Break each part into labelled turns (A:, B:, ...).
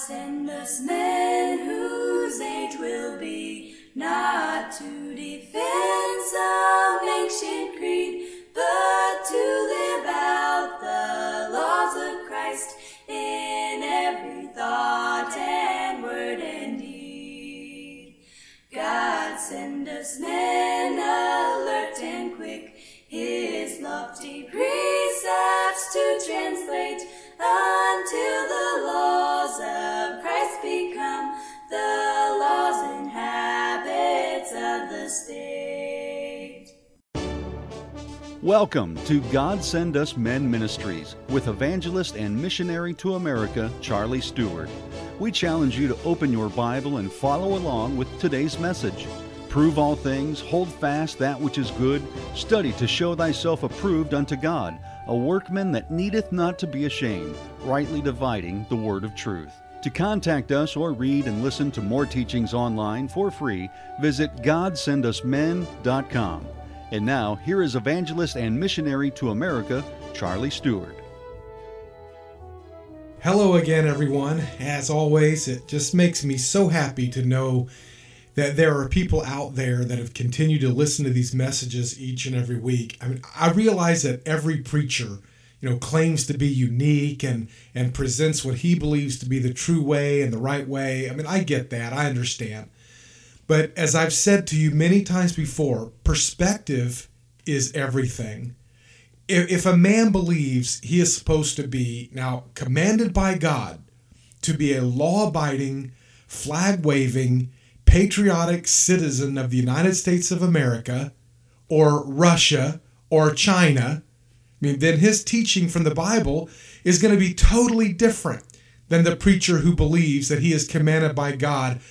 A: send us men whose age will be not to defend some ancient creed, but to live out the laws of Christ in every thought and word and deed. God send us men alert and quick, his lofty precepts to translate, until the laws of Christ become the laws and habits of the state.
B: Welcome to God Send Us Men Ministries with evangelist and missionary to America, Charlie Stewart. We challenge you to open your Bible and follow along with today's message. Prove all things, hold fast that which is good, study to show thyself approved unto God, a workman that needeth not to be ashamed, rightly dividing the word of truth. To contact us or read and listen to more teachings online for free, visit GodSendUsMen.com. And now, here is evangelist and missionary to America, Charlie Stewart.
C: Hello again, everyone. As always, it just makes me so happy to know that there are people out there that have continued to listen to these messages each and every week. I mean, I realize that every preacher, claims to be unique and presents what he believes to be the true way and the right way. I mean, I get that. I understand. But as I've said to you many times before, perspective is everything. If a man believes he is supposed to be, now commanded by God, to be a law-abiding, flag-waving, patriotic citizen of the United States of America, or Russia, or China, then his teaching from the Bible is going to be totally different than the preacher who believes that he is commanded by God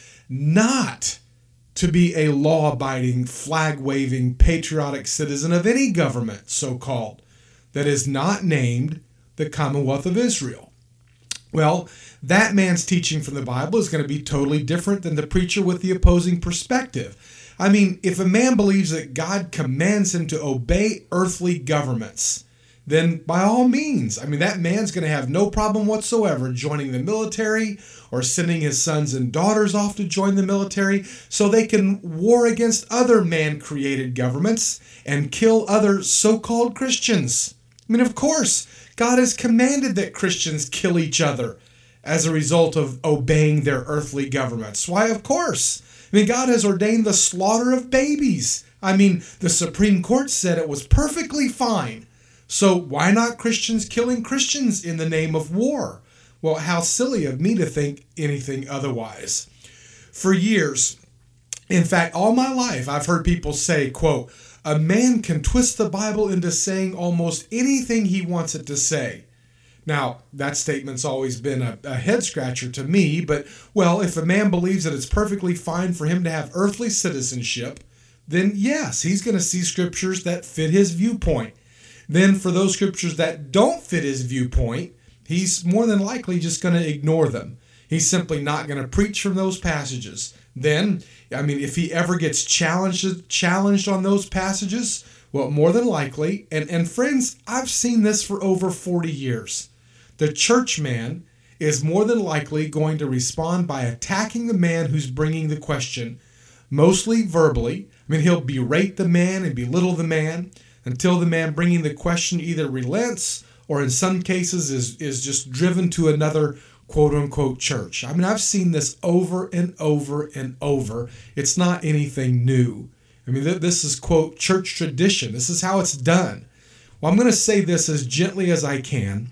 C: not to be a law-abiding, flag-waving, patriotic citizen of any government, so-called, that is not named the Commonwealth of Israel. Well, that man's teaching from the Bible is going to be totally different than the preacher with the opposing perspective. I mean, if a man believes that God commands him to obey earthly governments, then by all means, that man's going to have no problem whatsoever joining the military or sending his sons and daughters off to join the military so they can war against other man-created governments and kill other so-called Christians. Of course, God has commanded that Christians kill each other as a result of obeying their earthly governments. Why, of course. God has ordained the slaughter of babies. The Supreme Court said it was perfectly fine. So why not Christians killing Christians in the name of war? Well, how silly of me to think anything otherwise. For years, in fact, all my life, I've heard people say, quote, a man can twist the Bible into saying almost anything he wants it to say. Now, that statement's always been a head-scratcher to me, but, well, if a man believes that it's perfectly fine for him to have earthly citizenship, then yes, he's going to see scriptures that fit his viewpoint. Then for those scriptures that don't fit his viewpoint, he's more than likely just going to ignore them. He's simply not going to preach from those passages. Then, if he ever gets challenged on those passages, well, more than likely, and friends, I've seen this for over 40 years. The church man is more than likely going to respond by attacking the man who's bringing the question, mostly verbally. He'll berate the man and belittle the man until the man bringing the question either relents or in some cases is just driven to another quote-unquote church. I've seen this over and over and over. It's not anything new. This is, quote, church tradition. This is how it's done. Well, I'm going to say this as gently as I can,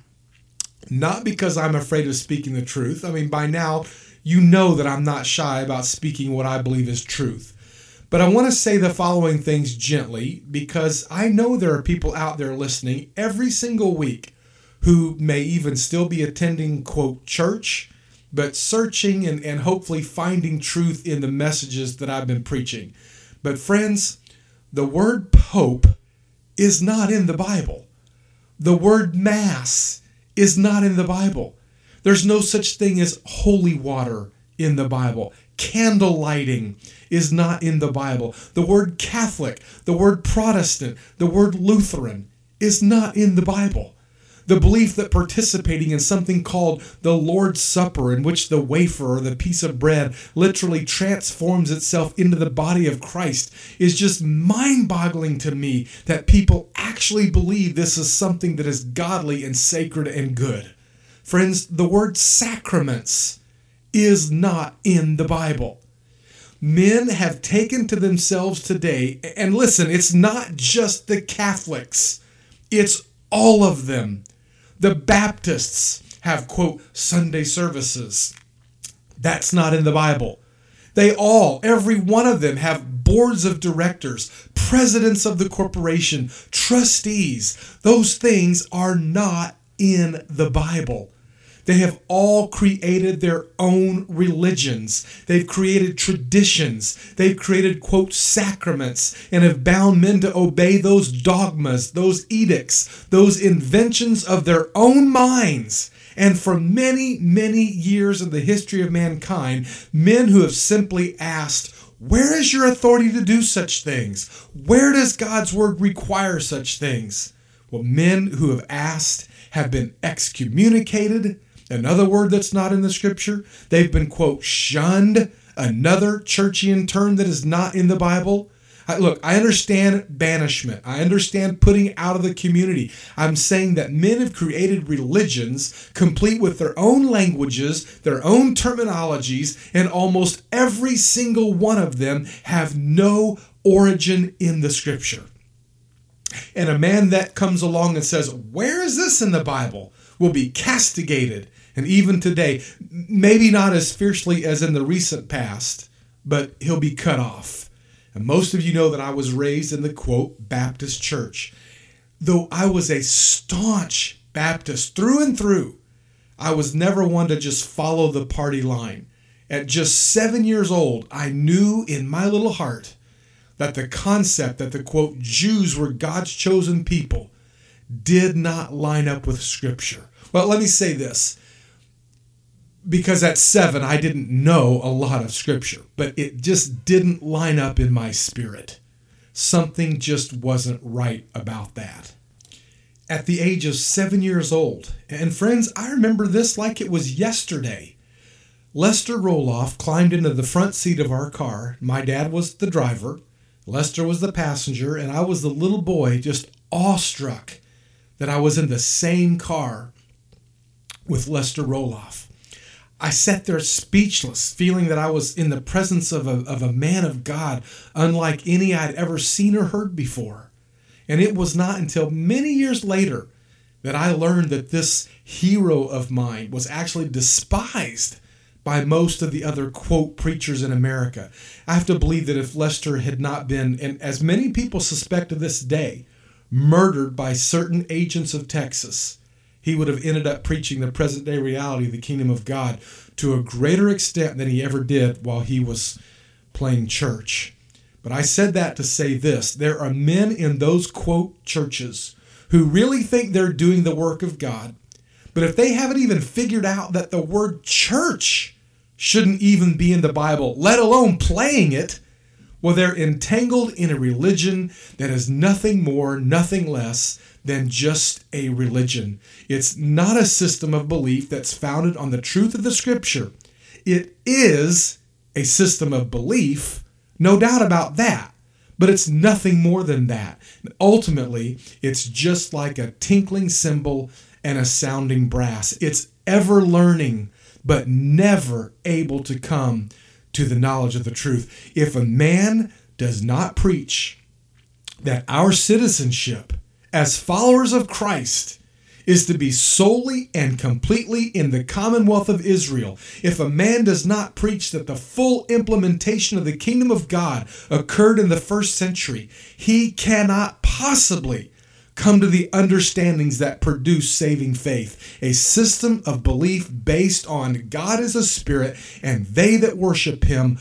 C: not because I'm afraid of speaking the truth. By now, you know that I'm not shy about speaking what I believe is truth. But I want to say the following things gently because I know there are people out there listening every single week who may even still be attending, quote, church, but searching and hopefully finding truth in the messages that I've been preaching. But friends, the word pope is not in the Bible. The word mass is not in the Bible. There's no such thing as holy water in the Bible. Candle lighting is not in the Bible. The word Catholic, the word Protestant, the word Lutheran is not in the Bible. The belief that participating in something called the Lord's Supper, in which the wafer or the piece of bread literally transforms itself into the body of Christ, is just mind-boggling to me that people actually believe this is something that is godly and sacred and good. Friends, the word sacraments is not in the Bible. Men have taken to themselves today, and listen, it's not just the Catholics, it's all of them. The Baptists have, quote, Sunday services. That's not in the Bible. They all, every one of them, have boards of directors, presidents of the corporation, trustees. Those things are not in the Bible. They have all created their own religions. They've created traditions. They've created, quote, sacraments, and have bound men to obey those dogmas, those edicts, those inventions of their own minds. And for many, many years in the history of mankind, men who have simply asked, where is your authority to do such things? Where does God's word require such things? Well, men who have asked have been excommunicated. Another word that's not in the scripture. They've been, quote, shunned. Another churchian term that is not in the Bible. Look, I understand banishment. I understand putting out of the community. I'm saying that men have created religions complete with their own languages, their own terminologies, and almost every single one of them have no origin in the scripture. And a man that comes along and says, where is this in the Bible, will be castigated. And even today, maybe not as fiercely as in the recent past, but he'll be cut off. And most of you know that I was raised in the, quote, Baptist church. Though I was a staunch Baptist through and through, I was never one to just follow the party line. At just 7 years old, I knew in my little heart that the concept that the, quote, Jews were God's chosen people did not line up with Scripture. Well, let me say this. Because at 7, I didn't know a lot of Scripture, but it just didn't line up in my spirit. Something just wasn't right about that. At the age of 7 years old, and friends, I remember this like it was yesterday, Lester Roloff climbed into the front seat of our car. My dad was the driver, Lester was the passenger, and I was the little boy just awestruck that I was in the same car with Lester Roloff. I sat there speechless, feeling that I was in the presence of a man of God, unlike any I'd ever seen or heard before. And it was not until many years later that I learned that this hero of mine was actually despised by most of the other, quote, preachers in America. I have to believe that if Lester had not been, and as many people suspect to this day, murdered by certain agents of Texas, he would have ended up preaching the present-day reality of the kingdom of God to a greater extent than he ever did while he was playing church. But I said that to say this. There are men in those, quote, churches who really think they're doing the work of God. But if they haven't even figured out that the word church shouldn't even be in the Bible, let alone playing it, well, they're entangled in a religion that is nothing more, nothing less than just a religion. It's not a system of belief that's founded on the truth of the Scripture. It is a system of belief, no doubt about that, but it's nothing more than that. Ultimately, it's just like a tinkling cymbal and a sounding brass. It's ever learning, but never able to come to the knowledge of the truth. If a man does not preach that our citizenship as followers of Christ is to be solely and completely in the Commonwealth of Israel, if a man does not preach that the full implementation of the kingdom of God occurred in the first century, he cannot possibly come to the understandings that produce saving faith. A system of belief based on God as a spirit, and they that worship him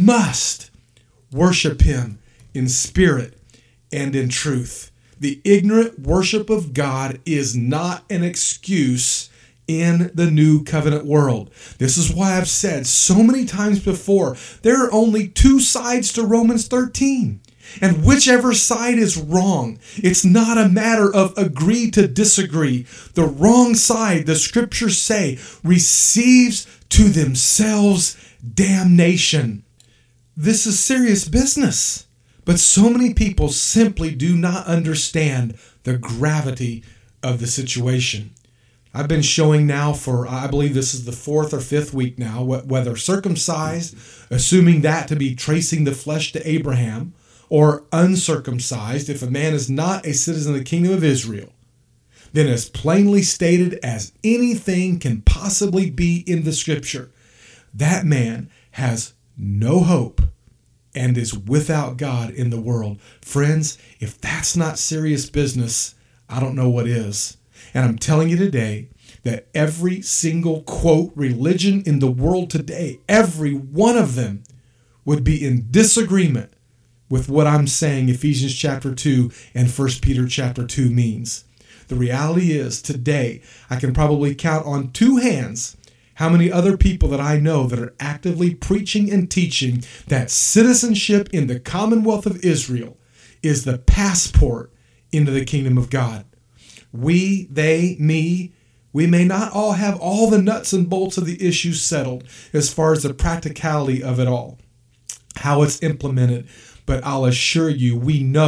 C: must worship him in spirit and in truth. The ignorant worship of God is not an excuse in the new covenant world. This is why I've said so many times before, there are only two sides to Romans 13. And whichever side is wrong, it's not a matter of agree to disagree. The wrong side, the scriptures say, receives to themselves damnation. This is serious business. But so many people simply do not understand the gravity of the situation. I've been showing now for, I believe this is the 4th or 5th week now, whether circumcised, assuming that to be tracing the flesh to Abraham, or uncircumcised, if a man is not a citizen of the kingdom of Israel, then as plainly stated as anything can possibly be in the scripture, that man has no hope and is without God in the world. Friends, if that's not serious business, I don't know what is. And I'm telling you today that every single, quote, religion in the world today, every one of them would be in disagreement with what I'm saying Ephesians chapter 2 and 1 Peter chapter 2 means. The reality is today I can probably count on 2 hands how many other people that I know that are actively preaching and teaching that citizenship in the Commonwealth of Israel is the passport into the kingdom of God. We, they, me, we may not all have all the nuts and bolts of the issue settled as far as the practicality of it all, how it's implemented. But I'll assure you,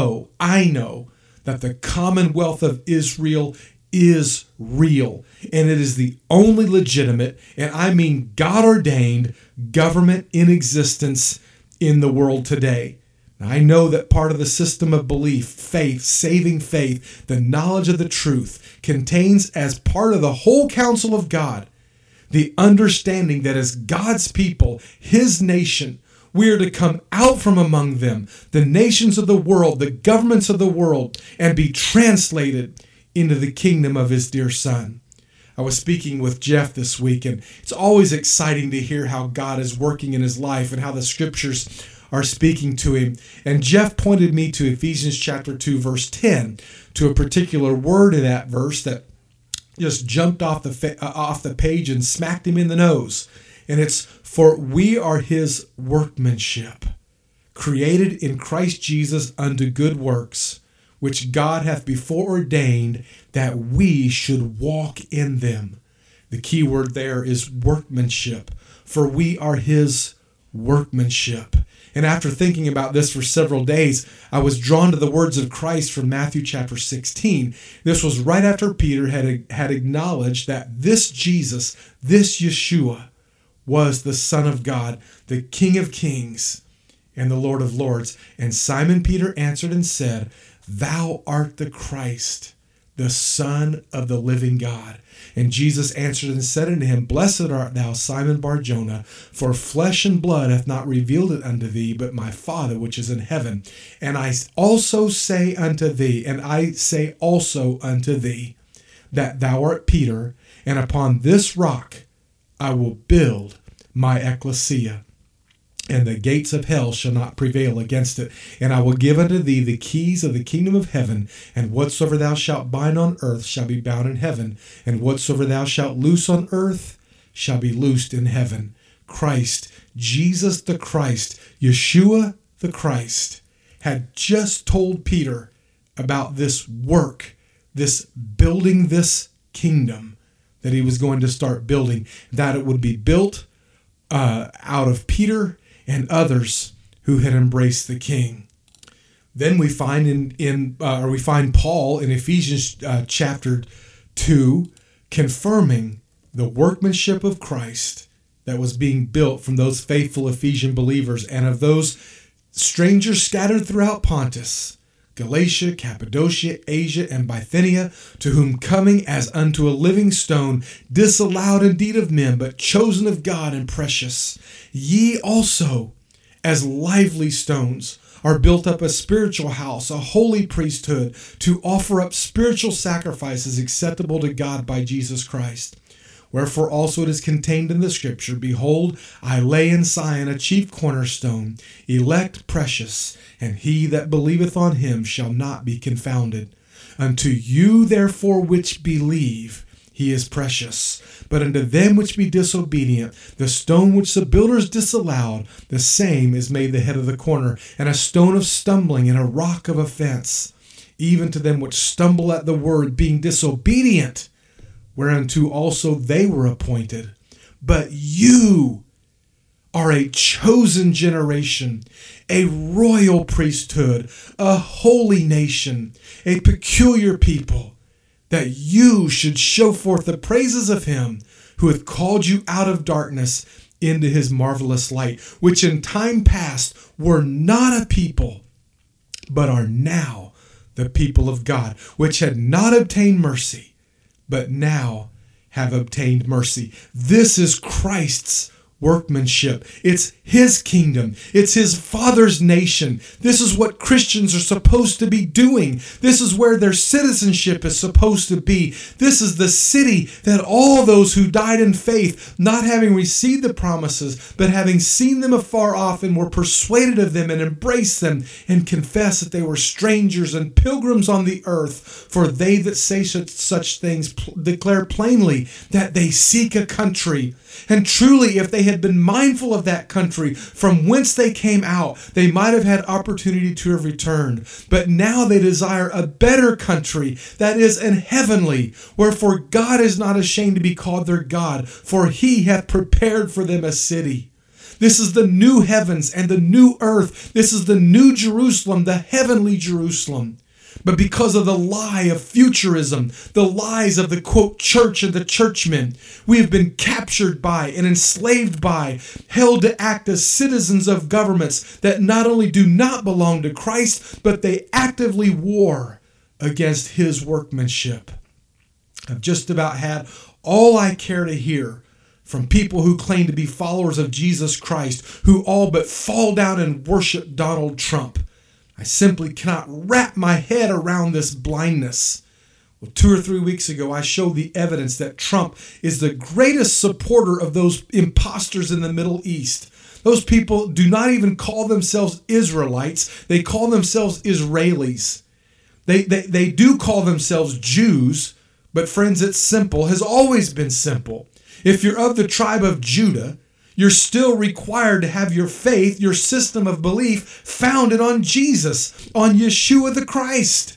C: I know that the Commonwealth of Israel is real. And it is the only legitimate, and I mean God-ordained, government in existence in the world today. Now, I know that part of the system of belief, faith, saving faith, the knowledge of the truth, contains as part of the whole counsel of God, the understanding that as God's people, His nation, we are to come out from among them, the nations of the world, the governments of the world, and be translated into the kingdom of His dear Son. I was speaking with Jeff this week, and it's always exciting to hear how God is working in his life and how the scriptures are speaking to him. And Jeff pointed me to Ephesians chapter 2, verse 10, to a particular word in that verse that just jumped off the page and smacked him in the nose. And it's, for we are His workmanship, created in Christ Jesus unto good works, which God hath before ordained that we should walk in them. The key word there is workmanship, for we are His workmanship. And after thinking about this for several days, I was drawn to the words of Christ from Matthew chapter 16. This was right after Peter had acknowledged that this Jesus, this Yeshua, was the Son of God, the King of kings and the Lord of lords. And Simon Peter answered and said, Thou art the Christ, the Son of the living God. And Jesus answered and said unto him, Blessed art thou, Simon Bar-Jonah, for flesh and blood hath not revealed it unto thee, but my Father which is in heaven. And I also say unto thee, that thou art Peter, and upon this rock I will build my ecclesia, and the gates of hell shall not prevail against it. And I will give unto thee the keys of the kingdom of heaven, and whatsoever thou shalt bind on earth shall be bound in heaven, and whatsoever thou shalt loose on earth shall be loosed in heaven. Christ, Jesus the Christ, Yeshua the Christ, had just told Peter about this work, this building this kingdom that he was going to start building, that it would be built out of Peter and others who had embraced the King. Then we find we find Paul in Ephesians chapter 2 confirming the workmanship of Christ that was being built from those faithful Ephesian believers and of those strangers scattered throughout Pontus, Galatia, Cappadocia, Asia, and Bithynia, to whom coming as unto a living stone, disallowed indeed of men, but chosen of God and precious, ye also, as lively stones, are built up a spiritual house, a holy priesthood, to offer up spiritual sacrifices acceptable to God by Jesus Christ. Wherefore also it is contained in the Scripture, Behold, I lay in Zion a chief cornerstone, elect, precious, and he that believeth on him shall not be confounded. Unto you therefore which believe, he is precious. But unto them which be disobedient, the stone which the builders disallowed, the same is made the head of the corner, and a stone of stumbling, and a rock of offense. Even to them which stumble at the word, being disobedient, whereunto also they were appointed. But you are a chosen generation, a royal priesthood, a holy nation, a peculiar people, that you should show forth the praises of him who hath called you out of darkness into his marvelous light, which in time past were not a people, but are now the people of God, which had not obtained mercy, but now have obtained mercy. This is Christ's workmanship. It's his kingdom. It's his Father's nation. This is what Christians are supposed to be doing. This is where their citizenship is supposed to be. This is the city that all those who died in faith, not having received the promises, but having seen them afar off and were persuaded of them and embraced them and confessed that they were strangers and pilgrims on the earth. For they that say such things declare plainly that they seek a country. And truly, if they had been mindful of that country from whence they came out, they might have had opportunity to have returned. But now they desire a better country, that is, an heavenly. Wherefore God is not ashamed to be called their God, for he hath prepared for them a city. This is the new heavens and the new earth. This is the new Jerusalem, the heavenly Jerusalem. But because of the lie of futurism, the lies of the, quote, church and the churchmen, we have been captured by and enslaved by, held to act as citizens of governments that not only do not belong to Christ, but they actively war against his workmanship. I've just about had all I care to hear from people who claim to be followers of Jesus Christ, who all but fall down and worship Donald Trump. I simply cannot wrap my head around this blindness. Well, 2 or 3 weeks ago, I showed the evidence that Trump is the greatest supporter of those imposters in the Middle East. Those people do not even call themselves Israelites. They call themselves Israelis. They do call themselves Jews, but friends, it's simple, has always been simple. If you're of the tribe of Judah, you're still required to have your faith, your system of belief, founded on Jesus, on Yeshua the Christ.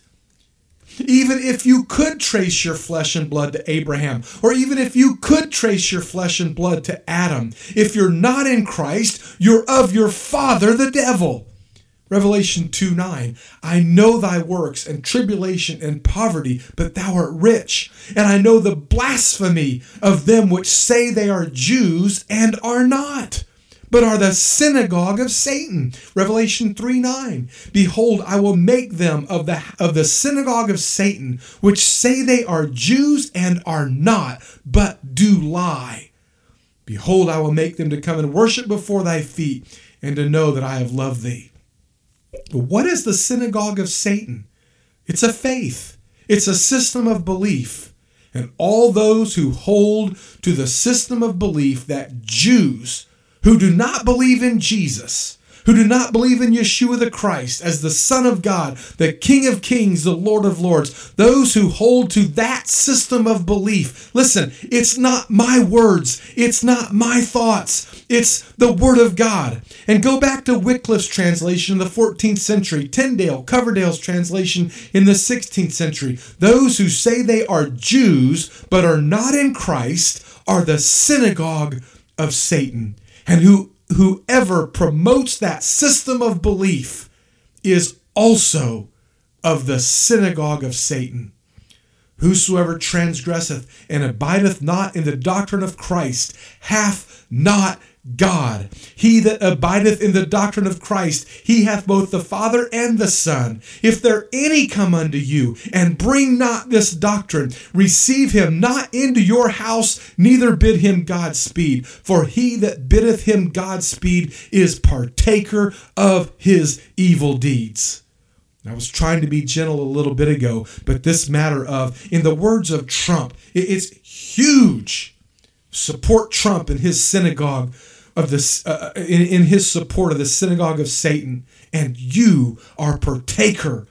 C: Even if you could trace your flesh and blood to Abraham, or even if you could trace your flesh and blood to Adam, if you're not in Christ, you're of your father, the devil. Revelation 2:9, I know thy works and tribulation and poverty, but thou art rich. And I know the blasphemy of them which say they are Jews and are not, but are the synagogue of Satan. Revelation 3:9, behold, I will make them of the synagogue of Satan, which say they are Jews and are not, but do lie. Behold, I will make them to come and worship before thy feet, and to know that I have loved thee. But what is the synagogue of Satan? It's a faith. It's a system of belief. And all those who hold to the system of belief that Jews who do not believe in Jesus, who do not believe in Yeshua the Christ as the Son of God, the King of Kings, the Lord of Lords, those who hold to that system of belief. Listen, it's not my words. It's not my thoughts. It's the Word of God. And go back to Wycliffe's translation in the 14th century, Tyndale, Coverdale's translation in the 16th century. Those who say they are Jews but are not in Christ are the synagogue of Satan. And whoever promotes that system of belief is also of the synagogue of Satan. Whosoever transgresseth and abideth not in the doctrine of Christ hath not God. He that abideth in the doctrine of Christ, he hath both the Father and the Son. If there any come unto you, and bring not this doctrine, receive him not into your house, neither bid him Godspeed. For he that biddeth him Godspeed is partaker of his evil deeds. I was trying to be gentle a little bit ago, but this matter of, in the words of Trump, it's huge. Support Trump in his synagogue of this, in his support of the synagogue of Satan, and you are partaker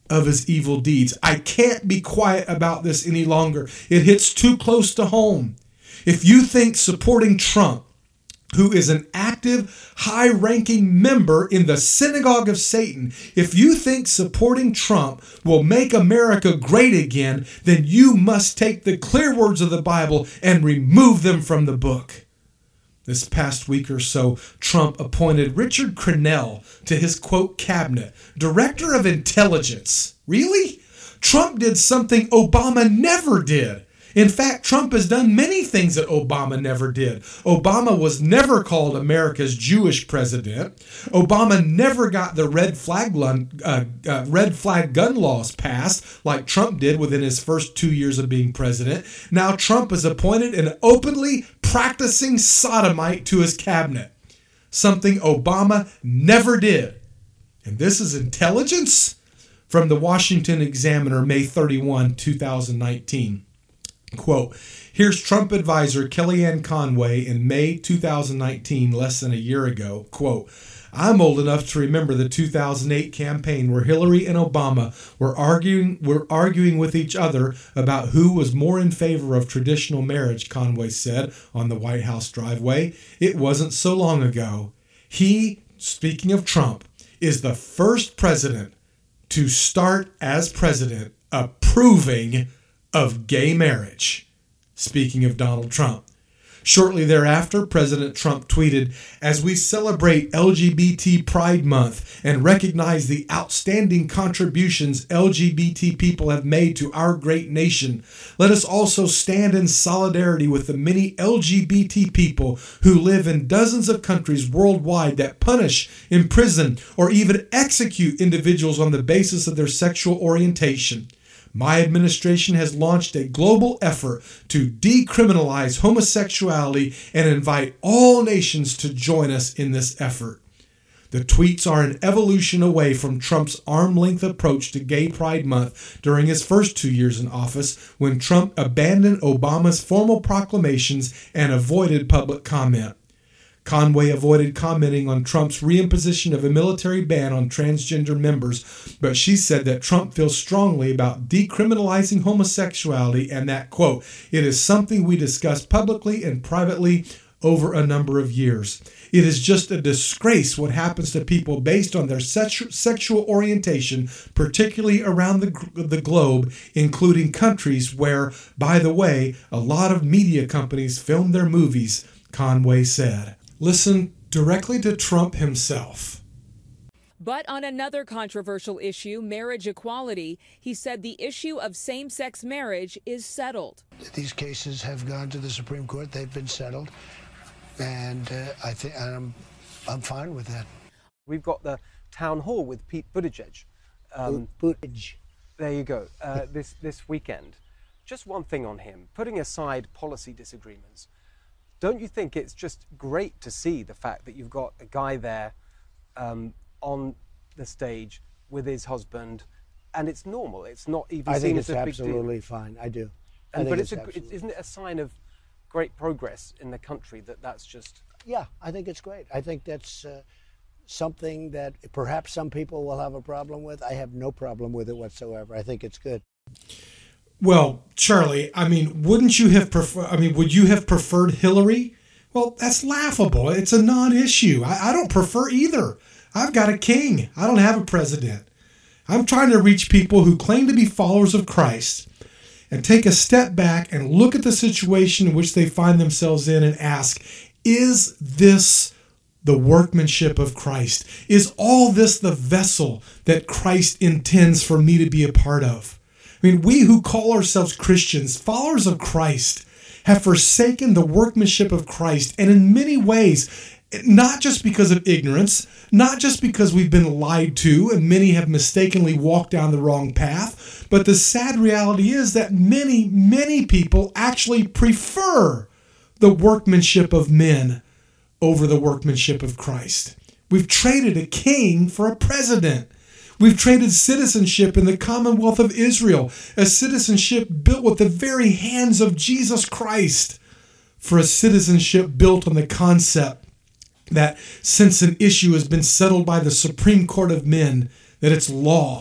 C: of his evil deeds. I can't be quiet about this any longer. It hits too close to home. If you think supporting Trump, who is an active, high-ranking member in the synagogue of Satan, if you think supporting Trump will make America great again, then you must take the clear words of the Bible and remove them from the book. This past week or so, Trump appointed Richard Crenell to his, quote, cabinet, Director of Intelligence. Really? Trump did something Obama never did. In fact, Trump has done many things that Obama never did. Obama was never called America's Jewish president. Obama never got the red flag gun laws passed like Trump did within his first 2 years of being president. Now Trump has appointed an openly practicing sodomite to his cabinet, something Obama never did. And this is intelligence? From the Washington Examiner, May 31, 2019. Quote, here's Trump advisor Kellyanne Conway in May 2019, less than a year ago. Quote, I'm old enough to remember the 2008 campaign where Hillary and Obama were arguing with each other about who was more in favor of traditional marriage, Conway said on the White House driveway. It wasn't so long ago. He, speaking of Trump, is the first president to start as president approving of gay marriage. Speaking of Donald Trump. Shortly thereafter, President Trump tweeted, as we celebrate LGBT Pride Month and recognize the outstanding contributions LGBT people have made to our great nation, let us also stand in solidarity with the many LGBT people who live in dozens of countries worldwide that punish, imprison, or even execute individuals on the basis of their sexual orientation. My administration has launched a global effort to decriminalize homosexuality and invite all nations to join us in this effort. The tweets are an evolution away from Trump's arm-length approach to Gay Pride Month during his first 2 years in office, when Trump abandoned Obama's formal proclamations and avoided public comment. Conway avoided commenting on Trump's reimposition of a military ban on transgender members, but she said that Trump feels strongly about decriminalizing homosexuality and that, quote, it is something we discussed publicly and privately over a number of years. It is just a disgrace what happens to people based on their sexual orientation, particularly around the globe, including countries where, by the way, a lot of media companies film their movies, Conway said. Listen directly to Trump himself.
D: But on another controversial issue, marriage equality, he said the issue of same-sex marriage is settled.
E: These cases have gone to the Supreme Court. They've been settled. And I think I'm fine with that.
F: We've got the town hall with Pete Buttigieg.
E: Buttigieg.
F: There you go. This weekend. Just one thing on him. Putting aside policy disagreements, don't you think it's just great to see the fact that you've got a guy there on the stage with his husband, and it's normal? It's not even
E: I
F: seen
E: think
F: as
E: it's
F: a big deal.
E: absolutely fine. I do.
F: But isn't it a sign of great progress in the country that's just...
E: Yeah, I think it's great. I think that's something that perhaps some people will have a problem with. I have no problem with it whatsoever. I think it's good.
C: Well, Charlie, would you have preferred Hillary? Well, that's laughable. It's a non-issue. I don't prefer either. I've got a king. I don't have a president. I'm trying to reach people who claim to be followers of Christ and take a step back and look at the situation in which they find themselves in and ask, is this the workmanship of Christ? Is all this the vessel that Christ intends for me to be a part of? We who call ourselves Christians, followers of Christ, have forsaken the workmanship of Christ, and in many ways, not just because of ignorance, not just because we've been lied to and many have mistakenly walked down the wrong path, but the sad reality is that many, many people actually prefer the workmanship of men over the workmanship of Christ. We've traded a king for a president. We've traded citizenship in the Commonwealth of Israel, a citizenship built with the very hands of Jesus Christ, for a citizenship built on the concept that since an issue has been settled by the Supreme Court of Men, that it's law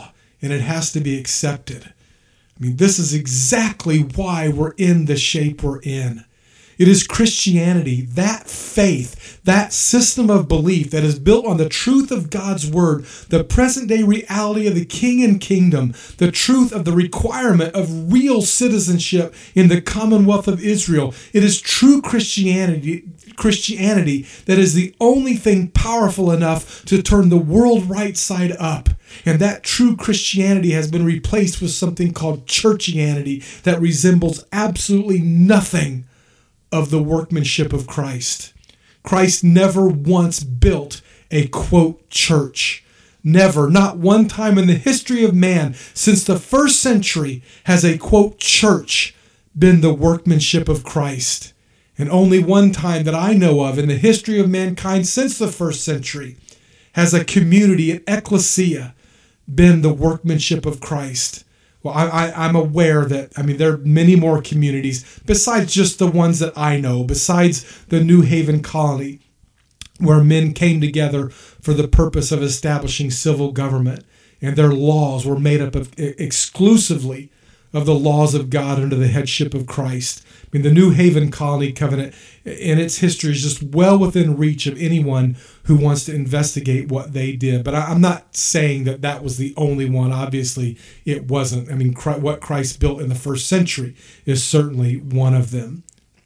C: and it has to be accepted. I mean, this is exactly why we're in the shape we're in. It is Christianity, that faith, that system of belief that is built on the truth of God's word, the present day reality of the King and kingdom, the truth of the requirement of real citizenship in the Commonwealth of Israel. It is true Christianity that is the only thing powerful enough to turn the world right side up. And that true Christianity has been replaced with something called churchianity that resembles absolutely nothing of the workmanship of Christ. Christ never once built a, quote, church. Never, not one time in the history of man since the first century has a, quote, church been the workmanship of Christ. And only one time that I know of in the history of mankind since the first century has a community, an ecclesia, been the workmanship of Christ. Well, I'm aware that, there are many more communities besides just the ones that I know, besides the New Haven colony, where men came together for the purpose of establishing civil government. And their laws were made up of exclusively of the laws of God under the headship of Christ. The New Haven Colony Covenant in its history is just well within reach of anyone who wants to investigate what they did. But I'm not saying that that was the only one. Obviously, it wasn't. What Christ built in the first century is certainly one of them.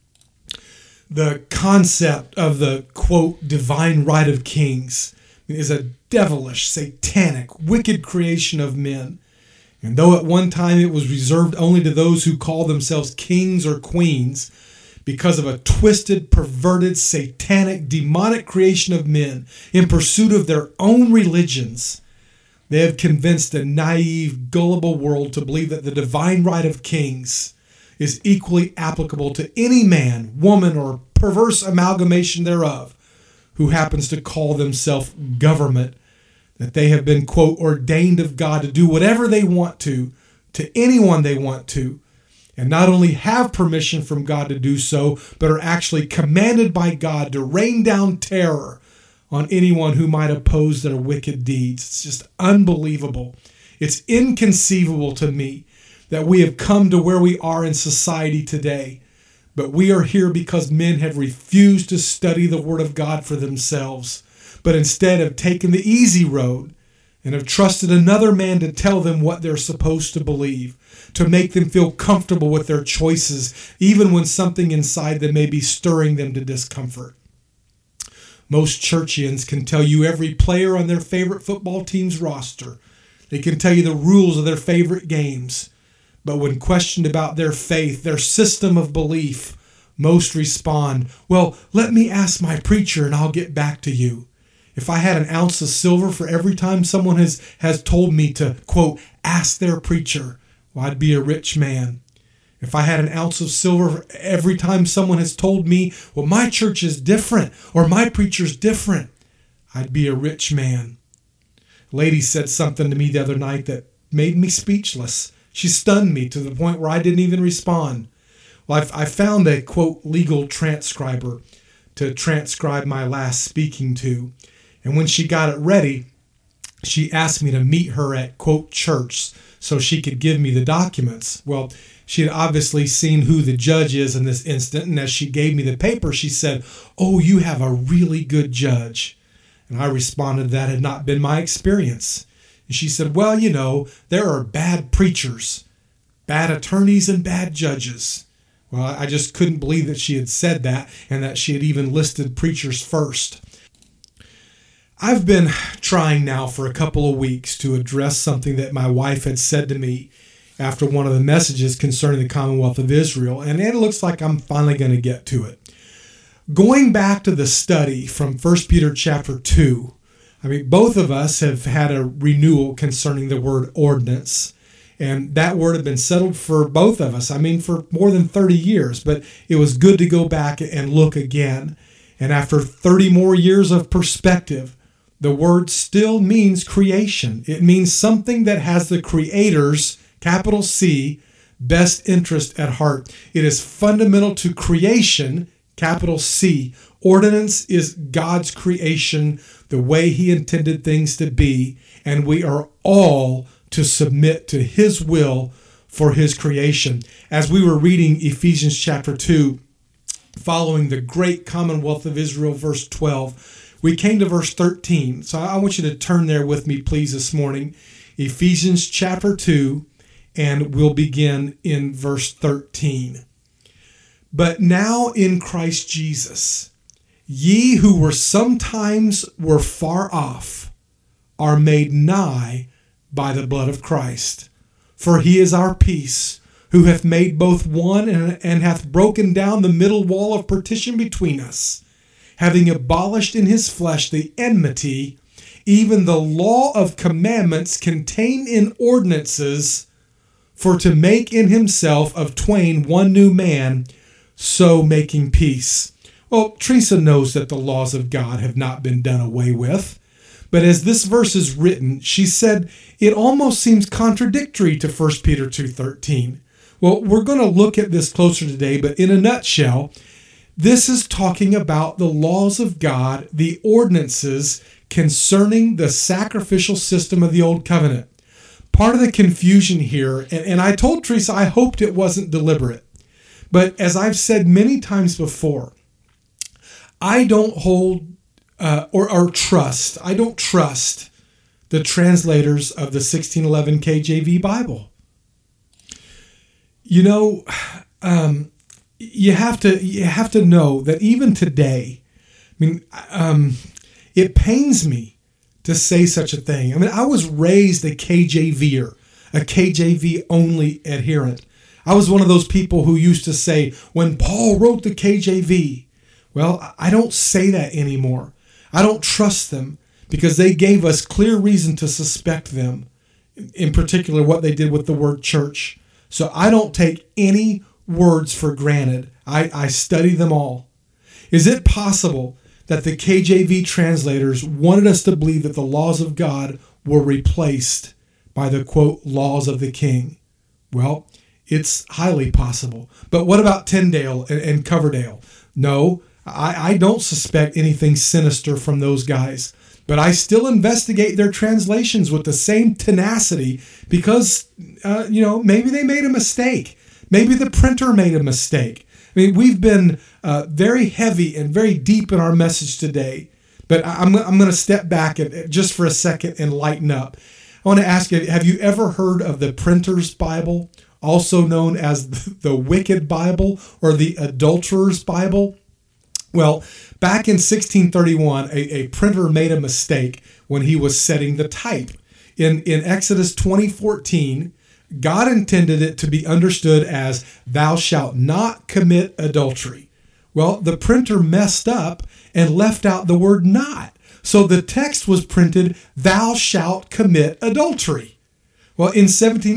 C: The concept of the, quote, divine right of kings is a devilish, satanic, wicked creation of men. And though at one time it was reserved only to those who call themselves kings or queens, because of a twisted, perverted, satanic, demonic creation of men in pursuit of their own religions, they have convinced a naive, gullible world to believe that the divine right of kings is equally applicable to any man, woman, or perverse amalgamation thereof who happens to call themselves government, that they have been, quote, ordained of God to do whatever they want to anyone they want to, and not only have permission from God to do so, but are actually commanded by God to rain down terror on anyone who might oppose their wicked deeds. It's just unbelievable. It's inconceivable to me that we have come to where we are in society today, but we are here because men have refused to study the Word of God for themselves, but instead have taken the easy road and have trusted another man to tell them what they're supposed to believe, to make them feel comfortable with their choices, even when something inside them may be stirring them to discomfort. Most churchians can tell you every player on their favorite football team's roster. They can tell you the rules of their favorite games. But when questioned about their faith, their system of belief, most respond, well, let me ask my preacher and I'll get back to you. If I had an ounce of silver for every time someone has told me to, quote, ask their preacher, well, I'd be a rich man. If I had an ounce of silver for every time someone has told me, well, my church is different or my preacher's different, I'd be a rich man. A lady said something to me the other night that made me speechless. She stunned me to the point where I didn't even respond. Well, I found a, quote, legal transcriber to transcribe my last speaking to. And when she got it ready, she asked me to meet her at, quote, church so she could give me the documents. Well, she had obviously seen who the judge is in this instant, and as she gave me the paper, she said, oh, you have a really good judge. And I responded that had not been my experience. And she said, well, you know, there are bad preachers, bad attorneys, and bad judges. Well, I just couldn't believe that she had said that and that she had even listed preachers first. I've been trying now for a couple of weeks to address something that my wife had said to me after one of the messages concerning the Commonwealth of Israel, and it looks like I'm finally going to get to it. Going back to the study from 1 Peter chapter 2, both of us have had a renewal concerning the word ordinance, and that word had been settled for both of us, for more than 30 years, but it was good to go back and look again. And after 30 more years of perspective, the word still means creation. It means something that has the Creator's, capital C, best interest at heart. It is fundamental to creation, capital C. Ordinance is God's creation, the way He intended things to be, and we are all to submit to his will for his creation. As we were reading Ephesians chapter 2, following the great Commonwealth of Israel, verse 12, we came to verse 13. So I want you to turn there with me, please, this morning. Ephesians chapter 2, and we'll begin in verse 13. But now in Christ Jesus, ye who were sometimes were far off are made nigh by the blood of Christ. For he is our peace, who hath made both one and hath broken down the middle wall of partition between us, having abolished in his flesh the enmity, even the law of commandments contained in ordinances, for to make in himself of twain one new man, so making peace. Well, Teresa knows that the laws of God have not been done away with. But as this verse is written, she said it almost seems contradictory to 1 Peter 2:13. Well, we're going to look at this closer today, but in a nutshell, this is talking about the laws of God, the ordinances concerning the sacrificial system of the Old Covenant. Part of the confusion here, and I told Teresa I hoped it wasn't deliberate, but as I've said many times before, I don't hold or trust. I don't trust the translators of the 1611 KJV Bible. You know, you have to know that even today, I mean, it pains me to say such a thing. I mean, I was raised a KJVer, a KJV only adherent. I was one of those people who used to say, when Paul wrote the KJV. Well, I don't say that anymore. I don't trust them because they gave us clear reason to suspect them, in particular what they did with the word church. So I don't take any words for granted. I study them all. Is it possible that the KJV translators wanted us to believe that the laws of God were replaced by the, quote, laws of the king? Well, it's highly possible. But what about Tyndale and Coverdale? No, I don't suspect anything sinister from those guys, but I still investigate their translations with the same tenacity because, maybe they made a mistake. Maybe the printer made a mistake. I mean, we've been very heavy and very deep in our message today, but I'm going to step back just for a second and lighten up. I want to ask you, have you ever heard of the Printer's Bible, also known as the Wicked Bible or the Adulterer's Bible? Well, back in 1631, a printer made a mistake when he was setting the type. In Exodus 20:14, God intended it to be understood as, thou shalt not commit adultery. Well, the printer messed up and left out the word not. So the text was printed, thou shalt commit adultery. Well, in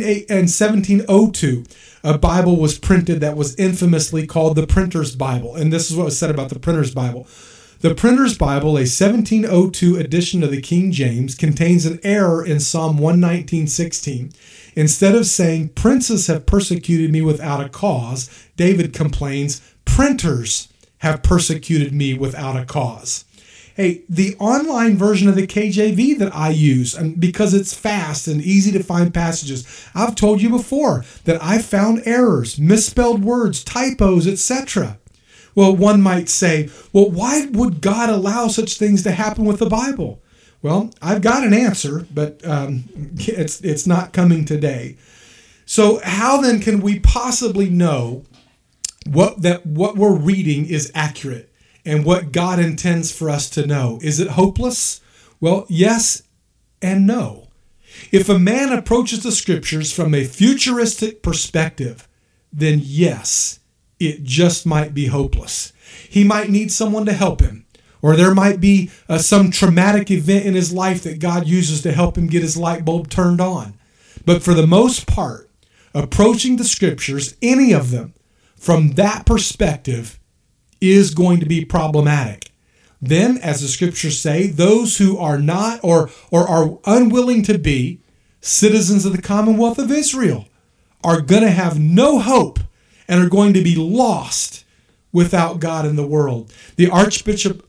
C: 1702, a Bible was printed that was infamously called the Printer's Bible. And this is what was said about the Printer's Bible. The Printer's Bible, a 1702 edition of the King James, contains an error in Psalm 119:16. Instead of saying, princes have persecuted me without a cause, David complains, printers have persecuted me without a cause. Hey, the online version of the KJV that I use, and because it's fast and easy to find passages, I've told you before that I found errors, misspelled words, typos, etc. Well, one might say, well, why would God allow such things to happen with the Bible? Well, I've got an answer, but it's not coming today. So how then can we possibly know what we're reading is accurate and what God intends for us to know? Is it hopeless? Well, yes and no. If a man approaches the scriptures from a futuristic perspective, then yes, it just might be hopeless. He might need someone to help him, or there might be some traumatic event in his life that God uses to help him get his light bulb turned on. But for the most part, approaching the scriptures, any of them, from that perspective is going to be problematic. Then, as the scriptures say, those who are not or are unwilling to be citizens of the Commonwealth of Israel are going to have no hope and are going to be lost without God in the world. The Archbishop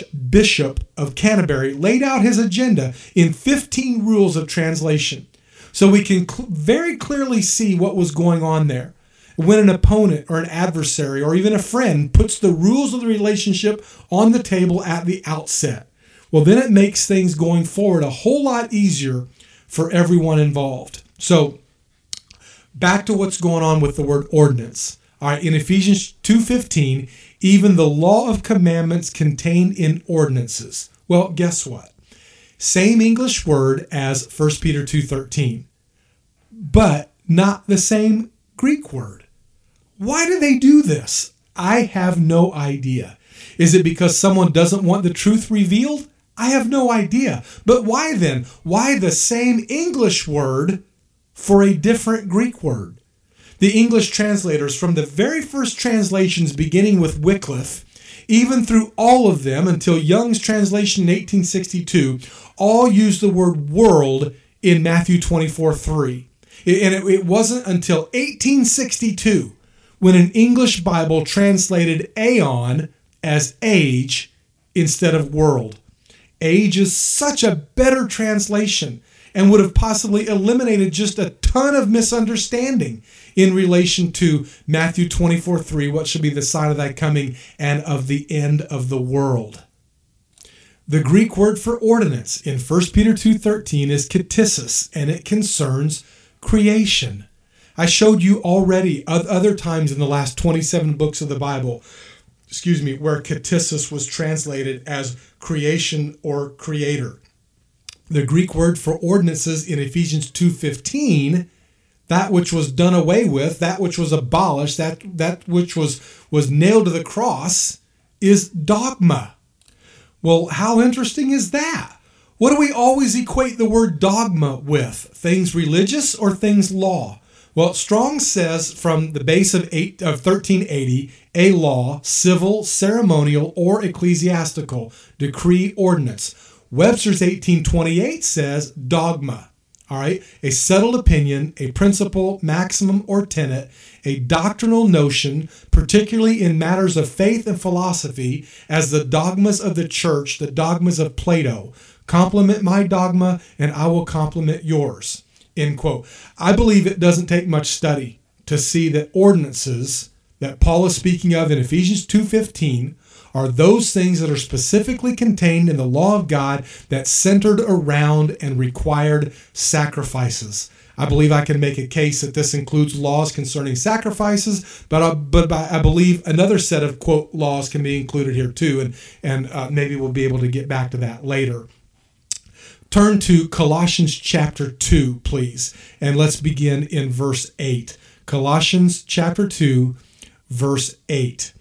C: of Canterbury laid out his agenda in 15 rules of translation. So we can very clearly see what was going on there. When an opponent or an adversary or even a friend puts the rules of the relationship on the table at the outset, well, then it makes things going forward a whole lot easier for everyone involved. So back to what's going on with the word ordinance. All right, in Ephesians 2:15, even the law of commandments contained in ordinances. Well, guess what? Same English word as 1 Peter 2:13, but not the same Greek word. Why do they do this? I have no idea. Is it because someone doesn't want the truth revealed? I have no idea. But why then? Why the same English word for a different Greek word? The English translators, from the very first translations beginning with Wycliffe, even through all of them until Young's translation in 1862, all used the word world in Matthew 24:3. And it wasn't until 1862 when an English Bible translated aeon as age instead of world. Age is such a better translation and would have possibly eliminated just a ton of misunderstanding in relation to Matthew 24:3, what should be the sign of thy coming and of the end of the world. The Greek word for ordinance in 1 Peter 2:13 is katissis, and it concerns creation. I showed you already other times in the last 27 books of the Bible, where katissis was translated as creation or creator. The Greek word for ordinances in Ephesians 2:15, that which was done away with, that which was abolished, that which was nailed to the cross, is dogma. Well, how interesting is that? What do we always equate the word dogma with? Things religious or things law? Well, Strong says from the base of 1380, a law, civil, ceremonial, or ecclesiastical, decree, ordinance. Webster's 1828 says dogma. All right, a settled opinion, a principle, maximum, or tenet, a doctrinal notion, particularly in matters of faith and philosophy, as the dogmas of the church, the dogmas of Plato. Complement my dogma, and I will complement yours. End quote. I believe it doesn't take much study to see that ordinances that Paul is speaking of in Ephesians 2:15 are those things that are specifically contained in the law of God that centered around and required sacrifices. I believe I can make a case that this includes laws concerning sacrifices, but I believe another set of, quote, laws can be included here too, and maybe we'll be able to get back to that later. Turn to Colossians chapter 2, please, and let's begin in verse 8. Colossians chapter 2, verse 8.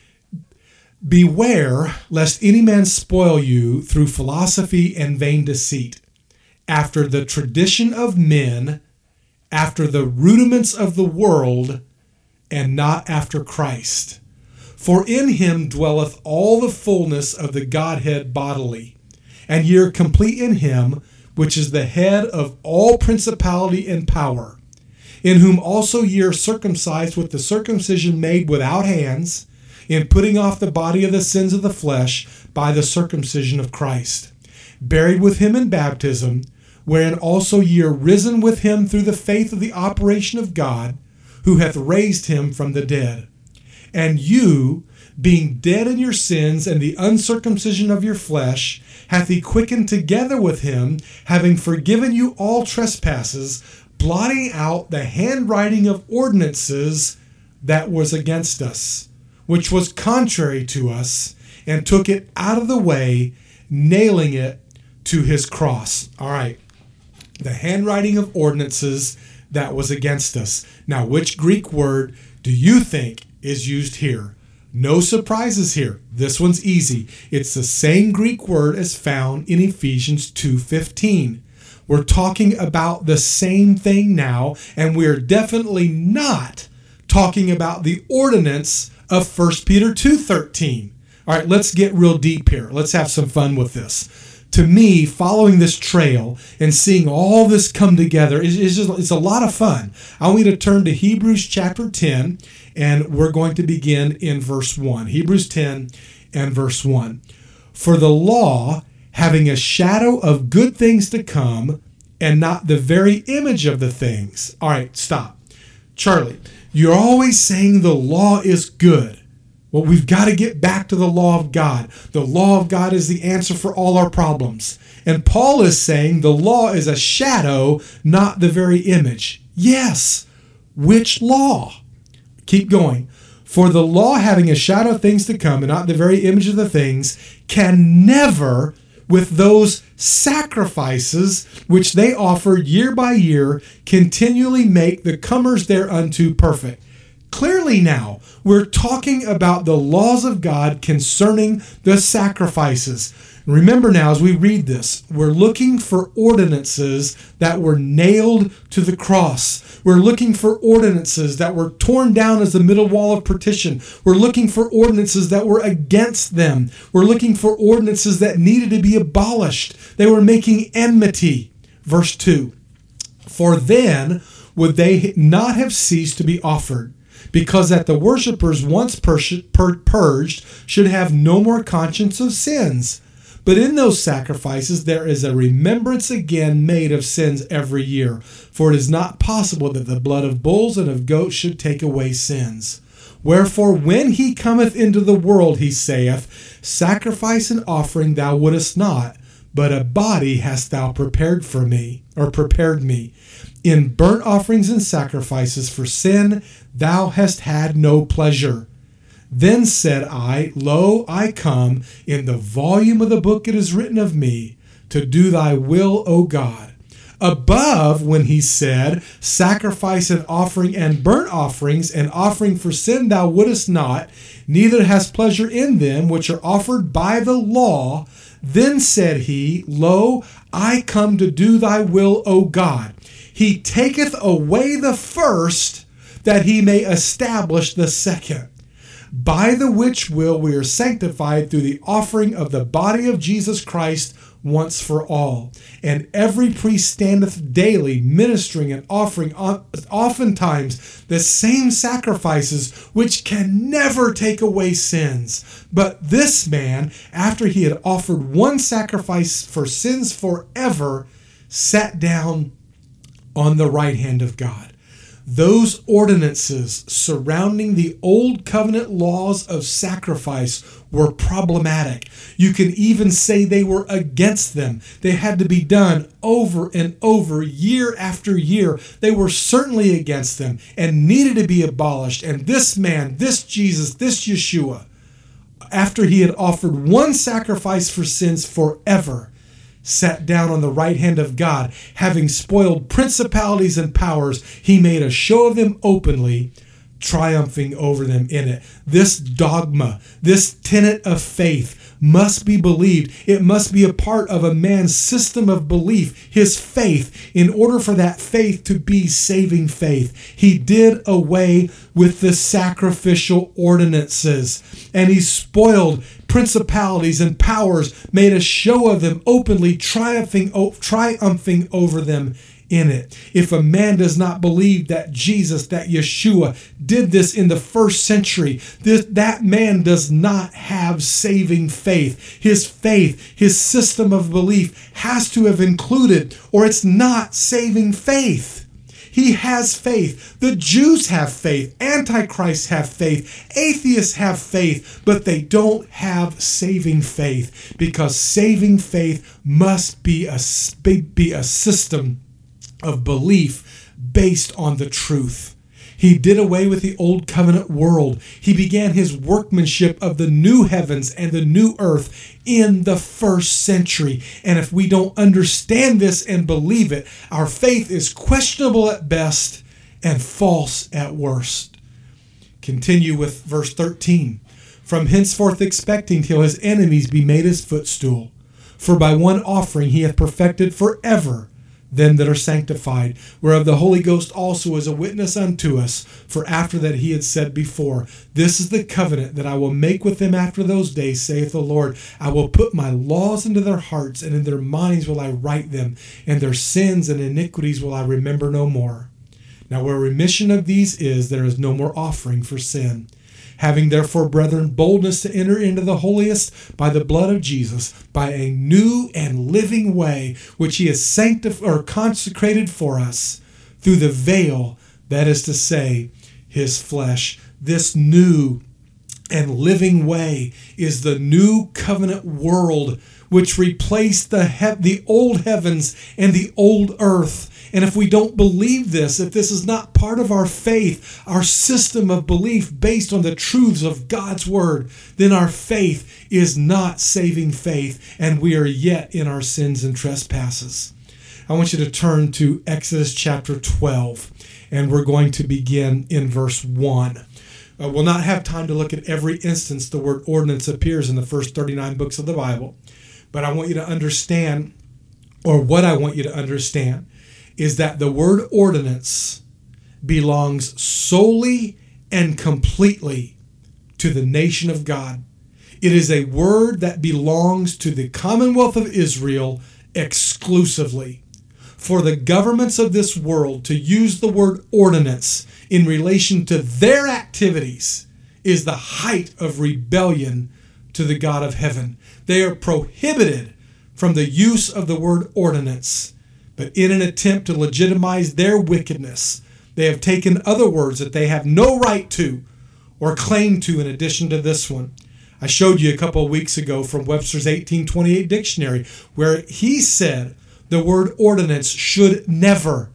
C: Beware lest any man spoil you through philosophy and vain deceit, after the tradition of men, after the rudiments of the world, and not after Christ. For in him dwelleth all the fullness of the Godhead bodily. And ye are complete in him, which is the head of all principality and power, in whom also ye are circumcised with the circumcision made without hands, in putting off the body of the sins of the flesh by the circumcision of Christ, buried with him in baptism, wherein also ye are risen with him through the faith of the operation of God, who hath raised him from the dead. And you, being dead in your sins and the uncircumcision of your flesh, hath he quickened together with him, having forgiven you all trespasses, blotting out the handwriting of ordinances that was against us, which was contrary to us, and took it out of the way, nailing it to his cross. All right. The handwriting of ordinances that was against us. Now, which Greek word do you think is used here? No surprises here. This one's easy. It's the same Greek word as found in Ephesians 2:15. We're talking about the same thing now, and we're definitely not talking about the ordinance of 1 Peter 2:13. All right, let's get real deep here. Let's have some fun with this. To me, following this trail and seeing all this come together it's a lot of fun. I want you to turn to Hebrews chapter 10, and we're going to begin in verse 1. Hebrews 10 and verse 1. For the law, having a shadow of good things to come, and not the very image of the things. All right, stop. Charlie, you're always saying the law is good. Well, we've got to get back to the law of God. The law of God is the answer for all our problems. And Paul is saying the law is a shadow, not the very image. Yes. Which law? Keep going. For the law, having a shadow of things to come and not the very image of the things, can never, with those sacrifices which they offered year by year, continually make the comers thereunto perfect. Clearly now, we're talking about the laws of God concerning the sacrifices. Remember now, as we read this, we're looking for ordinances that were nailed to the cross. We're looking for ordinances that were torn down as the middle wall of partition. We're looking for ordinances that were against them. We're looking for ordinances that needed to be abolished. They were making enmity. Verse 2, for then would they not have ceased to be offered, because that the worshippers once purged should have no more conscience of sins. But in those sacrifices there is a remembrance again made of sins every year. For it is not possible that the blood of bulls and of goats should take away sins. Wherefore when he cometh into the world, he saith, sacrifice and offering thou wouldest not, but a body hast thou prepared for me, or prepared me. In burnt offerings and sacrifices for sin thou hast had no pleasure. Then said I, Lo, I come, in the volume of the book it is written of me, to do thy will, O God. Above, when he said, sacrifice and offering and burnt offerings and offering for sin thou wouldest not, neither hast pleasure in them which are offered by the law, then said he, Lo, I come to do thy will, O God. He taketh away the first, that he may establish the second. By the which will we are sanctified through the offering of the body of Jesus Christ once for all. And every priest standeth daily ministering and offering oftentimes the same sacrifices, which can never take away sins. But this man, after he had offered one sacrifice for sins forever, sat down on the right hand of God. Those ordinances surrounding the old covenant laws of sacrifice were problematic. You can even say they were against them. They had to be done over and over, year after year. They were certainly against them and needed to be abolished. And this man, this Jesus, this Yeshua, after he had offered one sacrifice for sins forever, sat down on the right hand of God, having spoiled principalities and powers. He made a show of them openly, triumphing over them in it. This dogma, this tenet of faith must be believed. It must be a part of a man's system of belief, his faith, in order for that faith to be saving faith. He did away with the sacrificial ordinances, and he spoiled principalities and powers, made a show of them openly, triumphing over them in it. If a man does not believe that Jesus, that Yeshua, did this in the first century, that man does not have saving faith. His faith, his system of belief has to have included, or it's not saving faith. He has faith. The Jews have faith. Antichrists have faith. Atheists have faith, but they don't have saving faith, because saving faith must be a system of belief based on the truth. He did away with the old covenant world. He began his workmanship of the new heavens and the new earth in the first century. And if we don't understand this and believe it, our faith is questionable at best and false at worst. Continue with verse 13. From henceforth expecting till his enemies be made his footstool. For by one offering he hath perfected forever them that are sanctified, whereof the Holy Ghost also is a witness unto us. For after that he had said before, This is the covenant that I will make with them after those days, saith the Lord. I will put my laws into their hearts, and in their minds will I write them, and their sins and iniquities will I remember no more. Now where remission of these is, there is no more offering for sin. Having therefore, brethren, boldness to enter into the holiest by the blood of Jesus, by a new and living way, which he has sanctified or consecrated for us through the veil, that is to say, his flesh. This new and living way is the new covenant world, which replaced the old heavens and the old earth. And if we don't believe this, if this is not part of our faith, our system of belief based on the truths of God's word, then our faith is not saving faith, and we are yet in our sins and trespasses. I want you to turn to Exodus chapter 12, and we're going to begin in verse 1. We'll not have time to look at every instance the word ordinance appears in the first 39 books of the Bible, but I want you to understand, or what I want you to understand, is that the word ordinance belongs solely and completely to the nation of God. It is a word that belongs to the Commonwealth of Israel exclusively. For the governments of this world to use the word ordinance in relation to their activities is the height of rebellion to the God of heaven. They are prohibited from the use of the word ordinance. But in an attempt to legitimize their wickedness, they have taken other words that they have no right to or claim to in addition to this one. I showed you a couple of weeks ago from Webster's 1828 dictionary, where he said the word ordinance should never,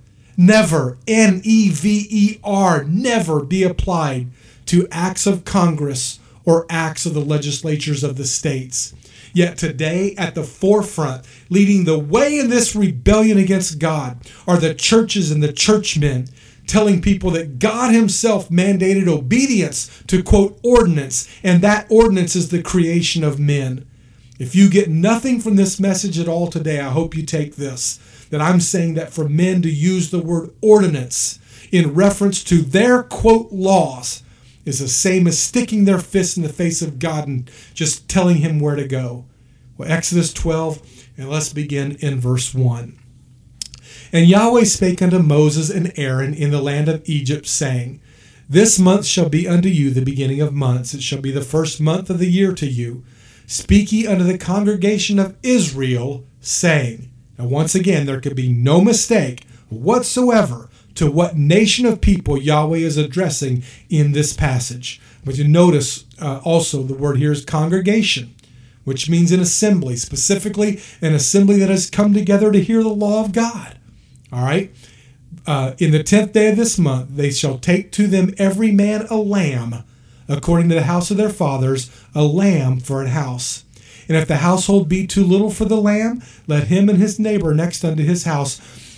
C: N-E-V-E-R, never be applied to acts of Congress or acts of the legislatures of the states. Yet today, at the forefront, leading the way in this rebellion against God, are the churches and the churchmen, telling people that God himself mandated obedience to, quote, ordinance, and that ordinance is the creation of men. If you get nothing from this message at all today, I hope you take this, that I'm saying that for men to use the word ordinance in reference to their, quote, laws is the same as sticking their fist in the face of God and just telling him where to go. Well, Exodus 12, and let's begin in verse 1. And Yahweh spake unto Moses and Aaron in the land of Egypt, saying, This month shall be unto you the beginning of months. It shall be the first month of the year to you. Speak ye unto the congregation of Israel, saying, now once again, there could be no mistake whatsoever to what nation of people Yahweh is addressing in this passage. But you notice also the word here is congregation, which means an assembly, specifically an assembly that has come together to hear the law of God. All right? In the 10th day of this month, they shall take to them every man a lamb, according to the house of their fathers, a lamb for an house. And if the household be too little for the lamb, let him and his neighbor next unto his house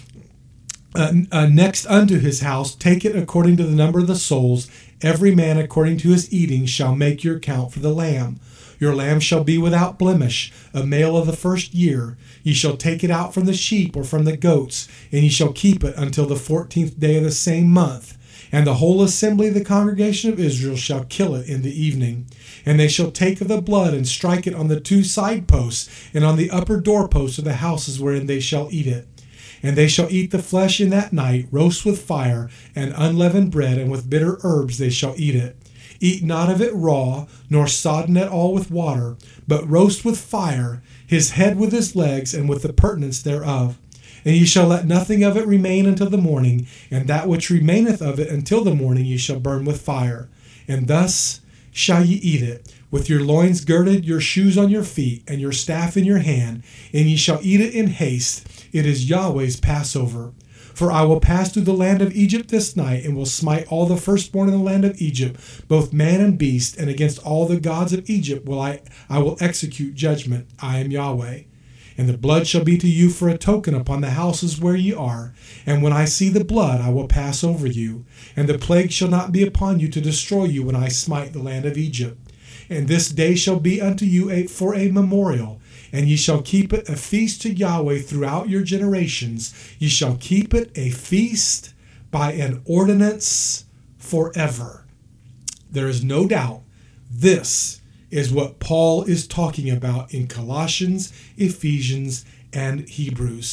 C: take it according to the number of the souls. Every man according to his eating shall make your count for the lamb. Your lamb shall be without blemish, a male of the first year. Ye shall take it out from the sheep or from the goats, and ye shall keep it until the 14th day of the same month. And the whole assembly of the congregation of Israel shall kill it in the evening. And they shall take of the blood and strike it on the 2 side posts and on the upper doorposts of the houses wherein they shall eat it. And they shall eat the flesh in that night, roast with fire, and unleavened bread, and with bitter herbs they shall eat it. Eat not of it raw, nor sodden at all with water, but roast with fire, his head with his legs, and with the purtenance thereof. And ye shall let nothing of it remain until the morning, and that which remaineth of it until the morning ye shall burn with fire. And thus shall ye eat it, with your loins girded, your shoes on your feet, and your staff in your hand, and ye shall eat it in haste. It is Yahweh's Passover. For I will pass through the land of Egypt this night, and will smite all the firstborn in the land of Egypt, both man and beast, and against all the gods of Egypt I will execute judgment. I am Yahweh. And the blood shall be to you for a token upon the houses where ye are. And when I see the blood, I will pass over you. And the plague shall not be upon you to destroy you when I smite the land of Egypt. And this day shall be unto you for a memorial. And ye shall keep it a feast to Yahweh throughout your generations. Ye shall keep it a feast by an ordinance forever. There is no doubt this is what Paul is talking about in Colossians, Ephesians, and Hebrews.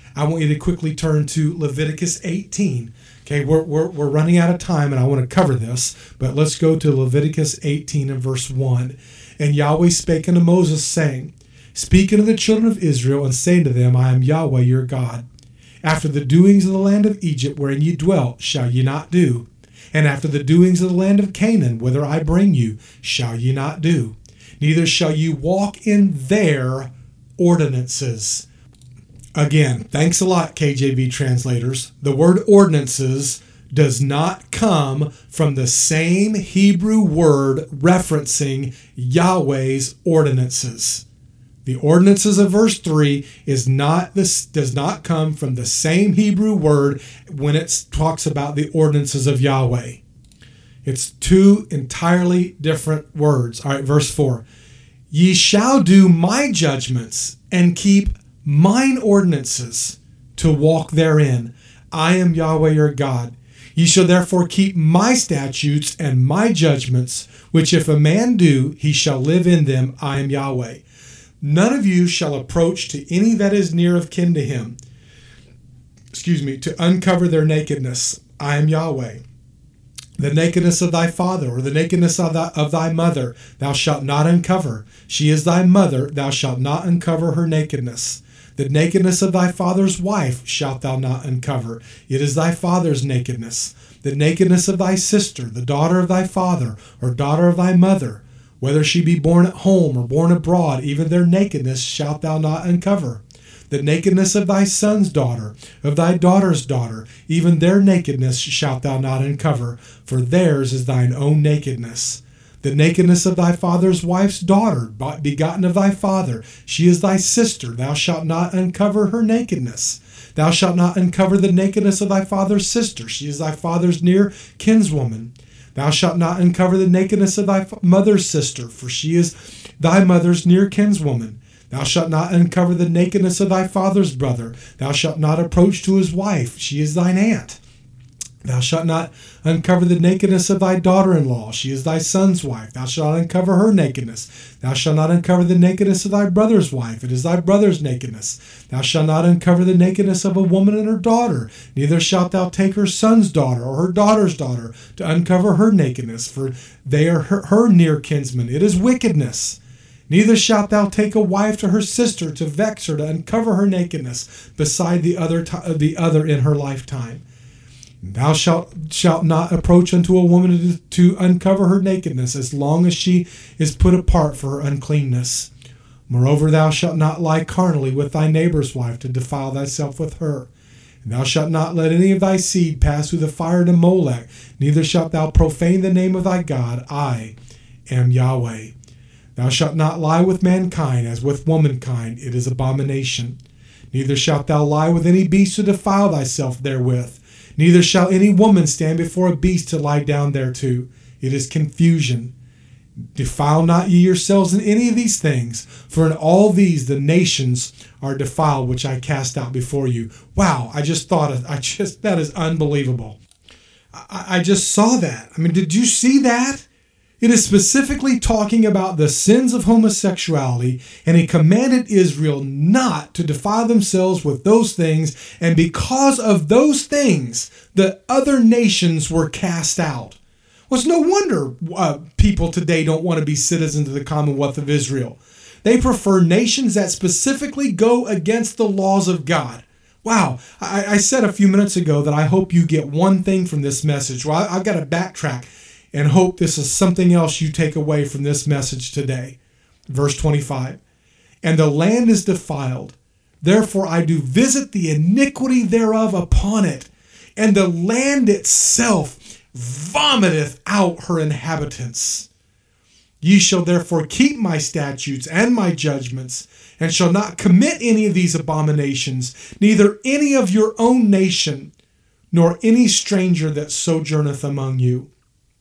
C: I want you to quickly turn to Leviticus 18. Okay, we're running out of time, and I want to cover this, but let's go to Leviticus 18 and verse 1. And Yahweh spake unto Moses, saying, Speak unto the children of Israel, and say to them, I am Yahweh your God. After the doings of the land of Egypt, wherein ye dwelt, shall ye not do. And after the doings of the land of Canaan, whither I bring you, shall ye not do. Neither shall ye walk in their ordinances. Again, thanks a lot, KJV translators. The word ordinances does not come from the same Hebrew word referencing Yahweh's ordinances. The ordinances of verse 3 does not come from the same Hebrew word when it talks about the ordinances of Yahweh. It's two entirely different words. All right, verse 4. Ye shall do my judgments and keep mine ordinances to walk therein. I am Yahweh your God. Ye shall therefore keep my statutes and my judgments, which if a man do, he shall live in them. I am Yahweh. None of you shall approach to any that is near of kin to him, to uncover their nakedness. I am Yahweh. The nakedness of thy father, or the nakedness of thy mother, thou shalt not uncover. She is thy mother, thou shalt not uncover her nakedness. The nakedness of thy father's wife shalt thou not uncover. It is thy father's nakedness. The nakedness of thy sister, the daughter of thy father, or daughter of thy mother, whether she be born at home or born abroad, even their nakedness shalt thou not uncover. The nakedness of thy son's daughter, of thy daughter's daughter, even their nakedness shalt thou not uncover, for theirs is thine own nakedness. The nakedness of thy father's wife's daughter, begotten of thy father, she is thy sister, thou shalt not uncover her nakedness. Thou shalt not uncover the nakedness of thy father's sister, she is thy father's near kinswoman. Thou shalt not uncover the nakedness of thy mother's sister, for she is thy mother's near kinswoman. Thou shalt not uncover the nakedness of thy father's brother. Thou shalt not approach to his wife, she is thine aunt. Thou shalt not uncover the nakedness of thy daughter-in-law, she is thy son's wife. Thou shalt not uncover her nakedness. Thou shalt not uncover the nakedness of thy brother's wife, it is thy brother's nakedness. Thou shalt not uncover the nakedness of a woman and her daughter, neither shalt thou take her son's daughter or her daughter's daughter to uncover her nakedness, for they are her near kinsmen. It is wickedness. Neither shalt thou take a wife to her sister to vex her, to uncover her nakedness, beside the other in her lifetime. Thou shalt not approach unto a woman to uncover her nakedness, as long as she is put apart for her uncleanness. Moreover, thou shalt not lie carnally with thy neighbor's wife, to defile thyself with her. And thou shalt not let any of thy seed pass through the fire to Molech, neither shalt thou profane the name of thy God. I am Yahweh. Thou shalt not lie with mankind as with womankind, it is abomination. Neither shalt thou lie with any beast to defile thyself therewith. Neither shall any woman stand before a beast to lie down thereto. It is confusion. Defile not ye yourselves in any of these things, for in all these the nations are defiled, which I cast out before you. Wow, that is unbelievable. I just saw that. I mean, did you see that? It is specifically talking about the sins of homosexuality, and he commanded Israel not to defile themselves with those things, and because of those things, the other nations were cast out. Well, it's no wonder people today don't want to be citizens of the Commonwealth of Israel. They prefer nations that specifically go against the laws of God. Wow, I said a few minutes ago that I hope you get one thing from this message. Well, I've got to backtrack and hope this is something else you take away from this message today. Verse 25, and the land is defiled, therefore I do visit the iniquity thereof upon it, and the land itself vomiteth out her inhabitants. Ye shall therefore keep my statutes and my judgments, and shall not commit any of these abominations, neither any of your own nation, nor any stranger that sojourneth among you.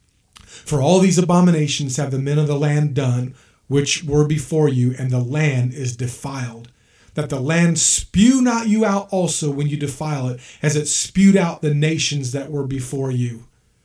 C: For all these abominations have the men of the land done, which were before you, and the land is defiled. That the land spew not you out also when you defile it, as it spewed out the nations that were before you.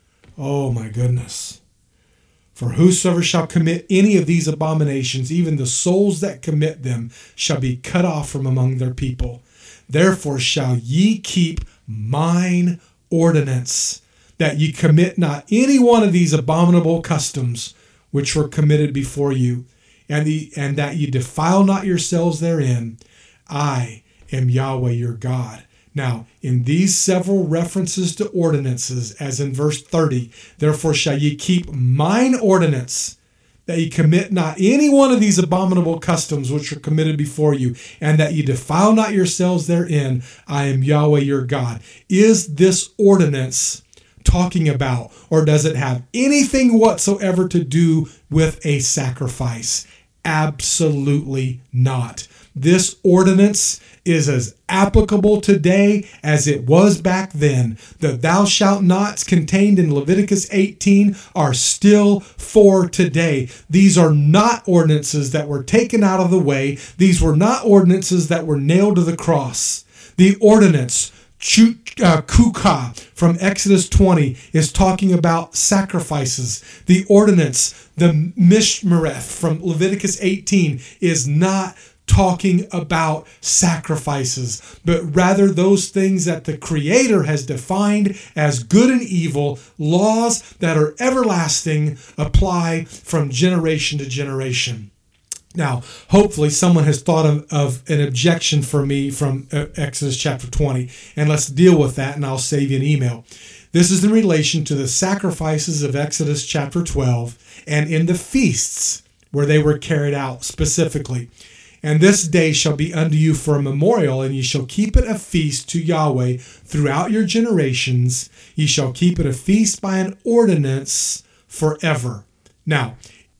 C: Oh my goodness. For whosoever shall commit any of these abominations, even the souls that commit them, shall be cut off from among their people. Therefore shall ye keep mine ordinance, that ye commit not any one of these abominable customs which were committed before you, and that ye defile not yourselves therein. I am Yahweh your God. Now, in these several references to ordinances, as in verse 30, therefore shall ye keep mine ordinance, that ye commit not any one of these abominable customs which are committed before you, and that ye defile not yourselves therein. I am Yahweh your God. Is this ordinance talking about, or does it have anything whatsoever to do with a sacrifice? Absolutely not. This ordinance is as applicable today as it was back then. The thou shalt nots contained in Leviticus 18 are still for today. These are not ordinances that were taken out of the way. These were not ordinances that were nailed to the cross. The ordinance Kukah from Exodus 20 is talking about sacrifices. The ordinance, the Mishmereth from Leviticus 18 is not talking about sacrifices, but rather those things that the Creator has defined as good and evil, laws that are everlasting, apply from generation to generation. Now, hopefully someone has thought of an objection for me from Exodus chapter 20, and let's deal with that, and I'll save you an email. This is in relation to the sacrifices of Exodus chapter 12 and in the feasts where they were carried out specifically. And this day shall be unto you for a memorial, and ye shall keep it a feast to Yahweh throughout your generations. Ye shall keep it a feast by an ordinance forever. Now,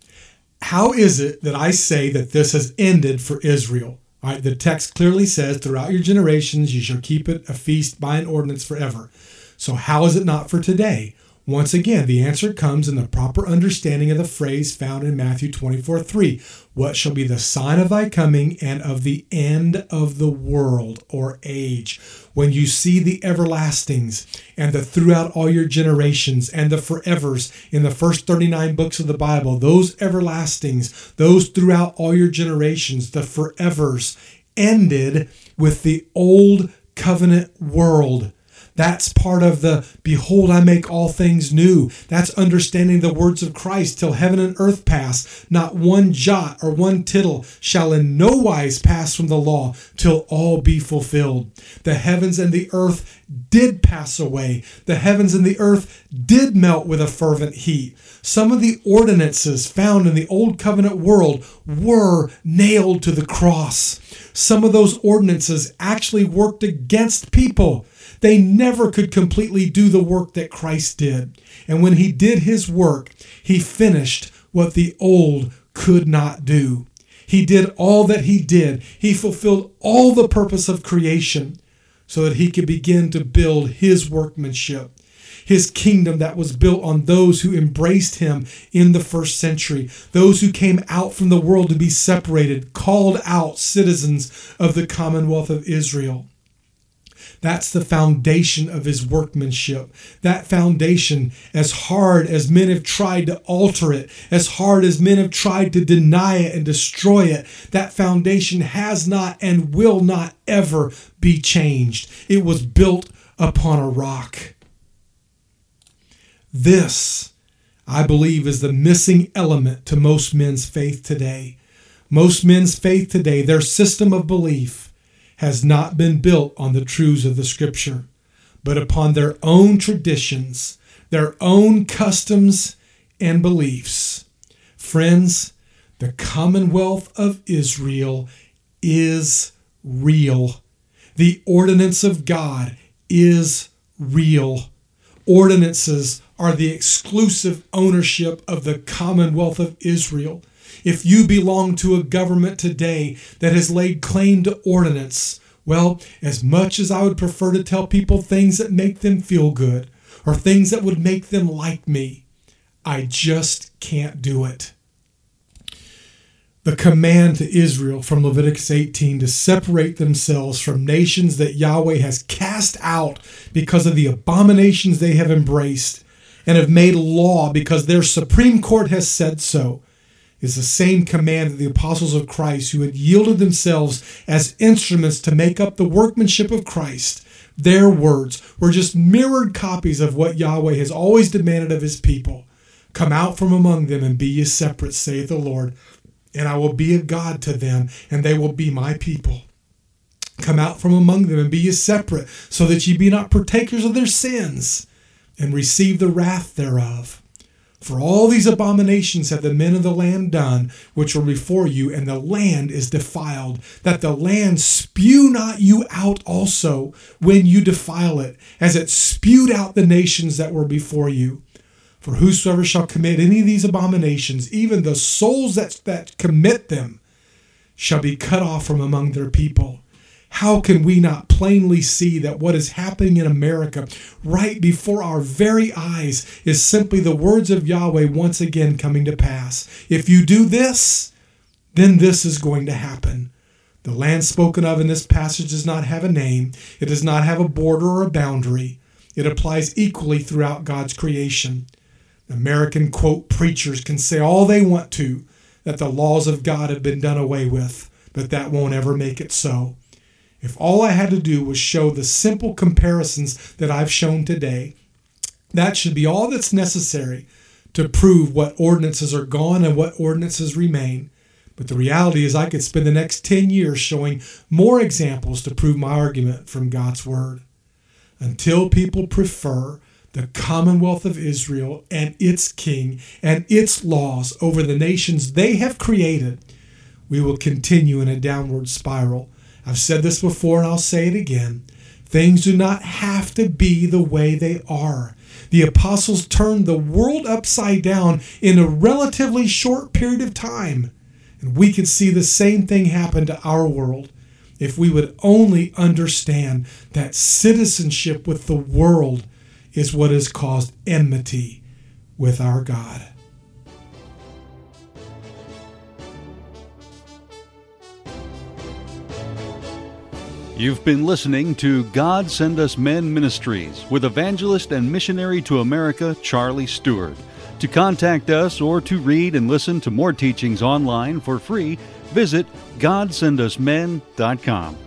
C: how is it that I say that this has ended for Israel? All right, the text clearly says, throughout your generations, you shall keep it a feast by an ordinance forever. So how is it not for today? Once again, the answer comes in the proper understanding of the phrase found in Matthew 24:3. What shall be the sign of thy coming and of the end of the world or age? When you see the everlastings and the throughout all your generations and the forevers in the first 39 books of the Bible, those everlastings, those throughout all your generations, the forevers ended with the old covenant world. That's part of the, behold, I make all things new. That's understanding the words of Christ. Till heaven and earth pass, not one jot or one tittle shall in no wise pass from the law till all be fulfilled. The heavens and the earth did pass away. The heavens and the earth did melt with a fervent heat. Some of the ordinances found in the old covenant world were nailed to the cross. Some of those ordinances actually worked against people. They never could completely do the work that Christ did. And when he did his work, he finished what the old could not do. He did all that he did. He fulfilled all the purpose of creation so that he could begin to build his workmanship, his kingdom that was built on those who embraced him in the first century, those who came out from the world to be separated, called out citizens of the Commonwealth of Israel. That's the foundation of his workmanship. That foundation, as hard as men have tried to alter it, as hard as men have tried to deny it and destroy it, that foundation has not and will not ever be changed. It was built upon a rock. This, I believe, is the missing element to most men's faith today. Most men's faith today, their system of belief, has not been built on the truths of the Scripture, but upon their own traditions, their own customs and beliefs. Friends, the Commonwealth of Israel is real. The ordinance of God is real. Ordinances are the exclusive ownership of the Commonwealth of Israel. If you belong to a government today that has laid claim to ordinance, well, as much as I would prefer to tell people things that make them feel good or things that would make them like me, I just can't do it. The command to Israel from Leviticus 18 to separate themselves from nations that Yahweh has cast out because of the abominations they have embraced and have made law because their Supreme Court has said so, is the same command that the apostles of Christ, who had yielded themselves as instruments to make up the workmanship of Christ, their words were just mirrored copies of what Yahweh has always demanded of his people. Come out from among them and be ye separate, saith the Lord, and I will be a God to them, and they will be my people. Come out from among them and be ye separate, so that ye be not partakers of their sins, and receive the wrath thereof. For all these abominations have the men of the land done, which were before you, and the land is defiled, that the land spew not you out also when you defile it, as it spewed out the nations that were before you. For whosoever shall commit any of these abominations, even the souls that commit them, shall be cut off from among their people. How can we not plainly see that what is happening in America right before our very eyes is simply the words of Yahweh once again coming to pass? If you do this, then this is going to happen. The land spoken of in this passage does not have a name. It does not have a border or a boundary. It applies equally throughout God's creation. American, quote, preachers can say all they want to, that the laws of God have been done away with, but that won't ever make it so. If all I had to do was show the simple comparisons that I've shown today, that should be all that's necessary to prove what ordinances are gone and what ordinances remain. But the reality is I could spend the next 10 years showing more examples to prove my argument from God's Word. Until people prefer the Commonwealth of Israel and its king and its laws over the nations they have created, we will continue in a downward spiral. I've said this before and I'll say it again. Things do not have to be the way they are. The apostles turned the world upside down in a relatively short period of time. And we could see the same thing happen to our world if we would only understand that citizenship with the world is what has caused enmity with our God.
B: You've been listening to God Send Us Men Ministries with evangelist and missionary to America, Charlie Stewart. To contact us or to read and listen to more teachings online for free, visit GodSendUsMen.com.